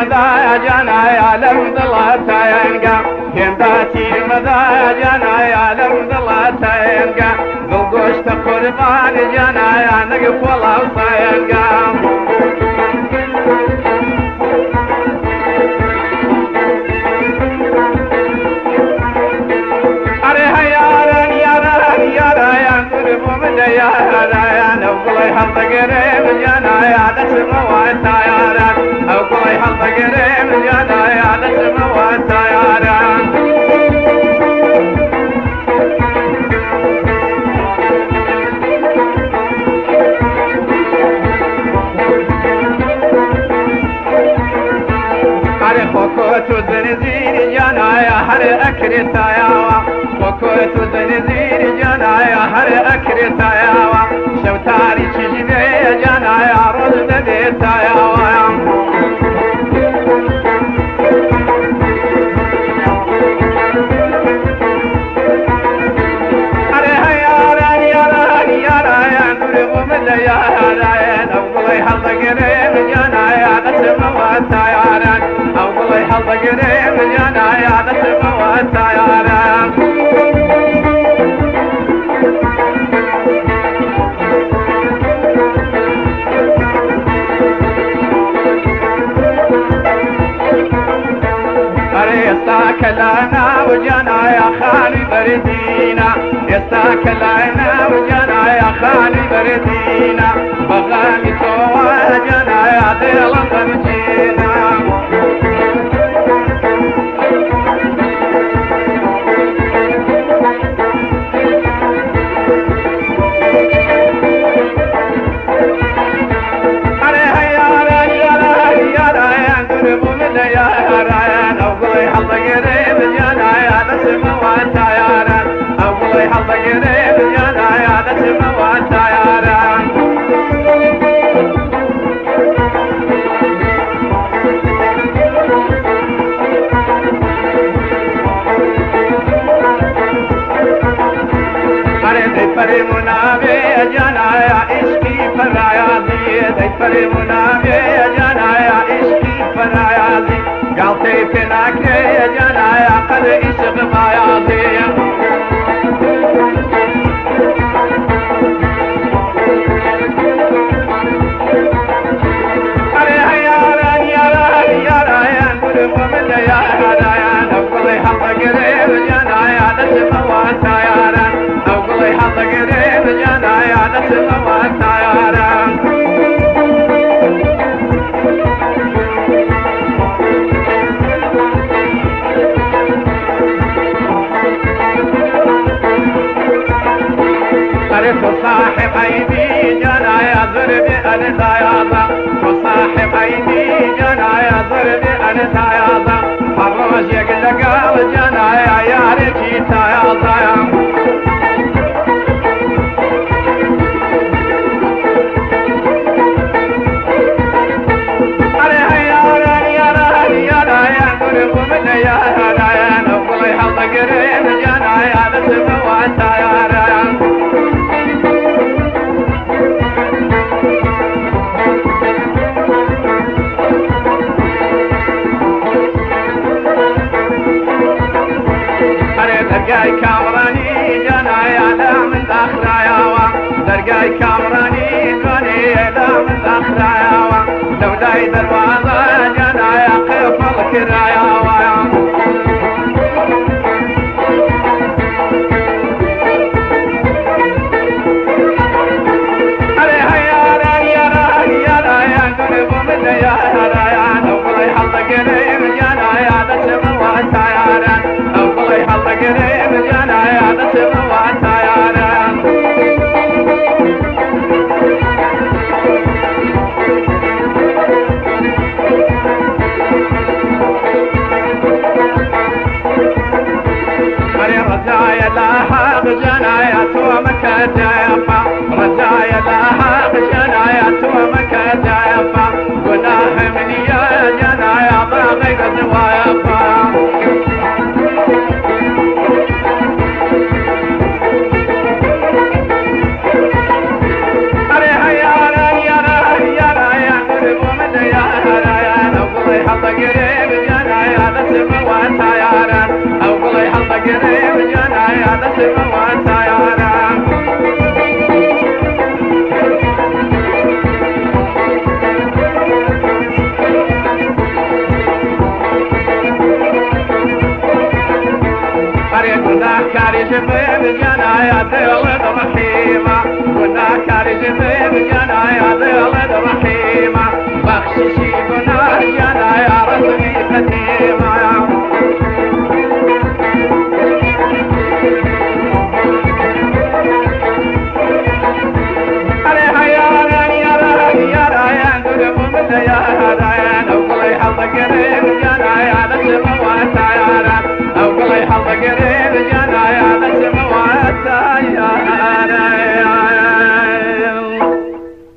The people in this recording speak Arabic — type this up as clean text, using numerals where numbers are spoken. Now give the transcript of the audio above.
مذا جانا يا لم ضلتا ينقى كنداتي مذا جانا يا لم ضلتا ينقى بالقشت قربان جانا يا نقف والله ينقى حلط قريب جانا يا دسم والتيارات او قوي حلط قريب جانا يا دسم والتيارات علي خوكوت الزنزير جانا يا حر اكري تاياوا خوكوت الزنزير جانا يا حر اكري تاياوا شوتاري تجيبي جانا يا روز دديتا يا ويا عليها يا راني يا راني يا راني نور من يا راني او قلي حلط قريب جانا يا دسم والتيارات او قلي حلط قريب جانا يا دسم والتيارات يستاك لنا وجانا يا خالي بردينا يستاك لنا وجانا يا خالي بردينا بغامي سوا جانا يا ديل بردينا عليها يا راني يا راني يا راني نضرب من يا راني حلط قريب جانا يا دسم والتيارات او قوي حلط قريب جانا يا دسم والتيارات اريد فري منابي جانا يا عشقي فراياضي اريد فري منابي جانا يا عشقي فراياضي قلتي فينك يا جانا يا قد عشق بياضي عليها يا راني يا راني يا راني نقول من يا راني او قلي حلط قريب جانا يا دسم والتيارات او قلي حلط قريب جانا يا دسم والتيارات صاحب عيني جانا يا ضربي أنت يا ضا وصاحب عيني جانا يا ضربي أنت يا ضا حراج يقلق وجانا يا رجيتا يا ضا عليها يا راني يا راني يا راني ضرب من يا راني وقلي حلط قريب جانا يا دسم والتيارات درقاي كامراني جانا يا لا من اخرايا درقاي كامراني جاني لا من اخرايا لولاي دروازه جانا يا قيف الكرايا عليها يا راني يا راني يا راني قرب من يا راني وقلي حلط قريب جانا يا دسم والتيارات او قلي حلط قريب جانا يا دسم والتيارات رجايا لها بجنايا تومك جايفا رجايا لها بجنايا تومك جايفا قناه من يا جنايا باغي زوايفا عليها يا راني يا راني يا راني قرب من يا راني وقضي حلط دسم وتيارا أو قلي حلق قريب جنايا دسم وتيارا كاري جبين جنايا دلد رحيمة كنا كاري جبين جنايا دلد رحيمة بخششي بنا جنايا رسمي كتيمة